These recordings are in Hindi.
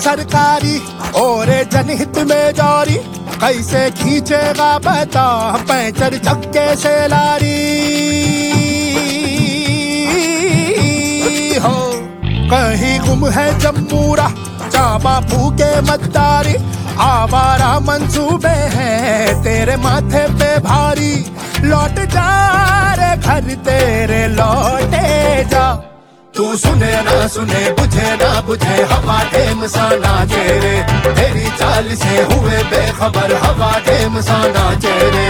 सरकारी और जनहित में जारी, कैसे खींचेगा बता पैंचर चक्के से लारी हो। कहीं गुम है जम्मूरा चाबा फूके मद्दारी, आवारा मंसूबे हैं तेरे माथे पे भारी। लौट जा रे घर तेरे लौटे जा, तू सुने ना सुने बुझे ना बुझे हवा ढेम सा नाचे रे, तेरी चाल से हुए बेखबर हवा ढेम सा नाचे रे।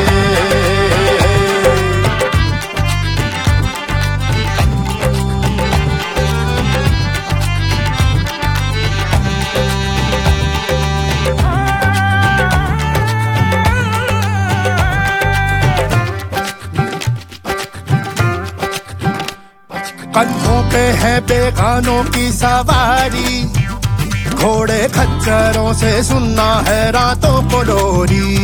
कंधों पे है बेगानों की सवारी, घोड़े खच्चरों से सुनना है रातों को लोरी।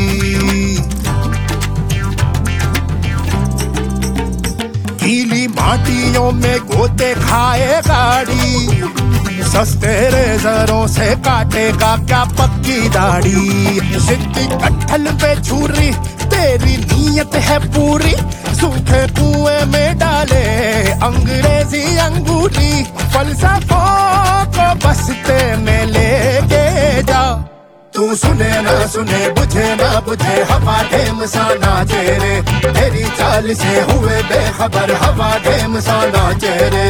गीली माटियों में गोते खाए गाड़ी, सस्ते रेजरों से काटेगा क्या पक्की दाढ़ी। सिद्धी कट्ठल पे छुरी तेरी नीयत है पूरी, सूखे कुएं में डाले अंग्रेजी अंगूठी। फलसफों को बस्ते में लेके जा, तू सुने ना सुने बुझे ना बुझे हवा ढेम सा नाचे रे, तेरी चाल से हुए बेखबर हवा ढेम सा नाचे रे।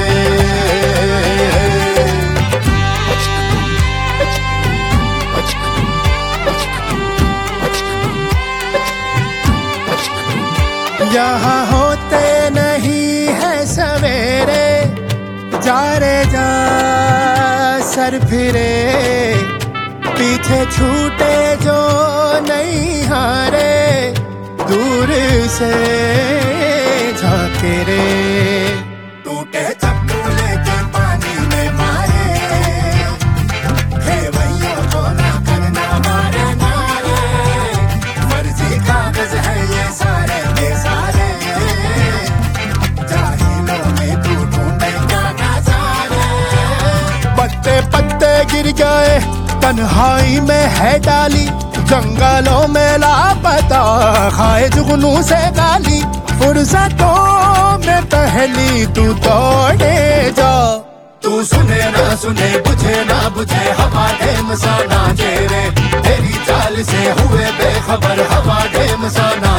यहाँ होते नहीं है सवेरे, जा रे जा सर फिरे, पीछे छूटे जो नहीं हारे, दूर से झाके रे। टूटे चप्पू लेके पानी में मारे, खेवैयों को ना करना मारे नारे, फर्जी कागज है ये सारे के सारे, जाहिलों में तू ढूंढेगा नजारे। पत्ते पत्ते गिर गए तन्हाई में है डाली, जंगलों में लापता खाए जुगनू से गाली। फुर्सतों में पहली तू दौड़े जा, तू सुने ना सुने बुझे ना बुझे हवा ढेम सा नाचे रे, तेरी चाल से हुए बेखबर हवा ढेम सा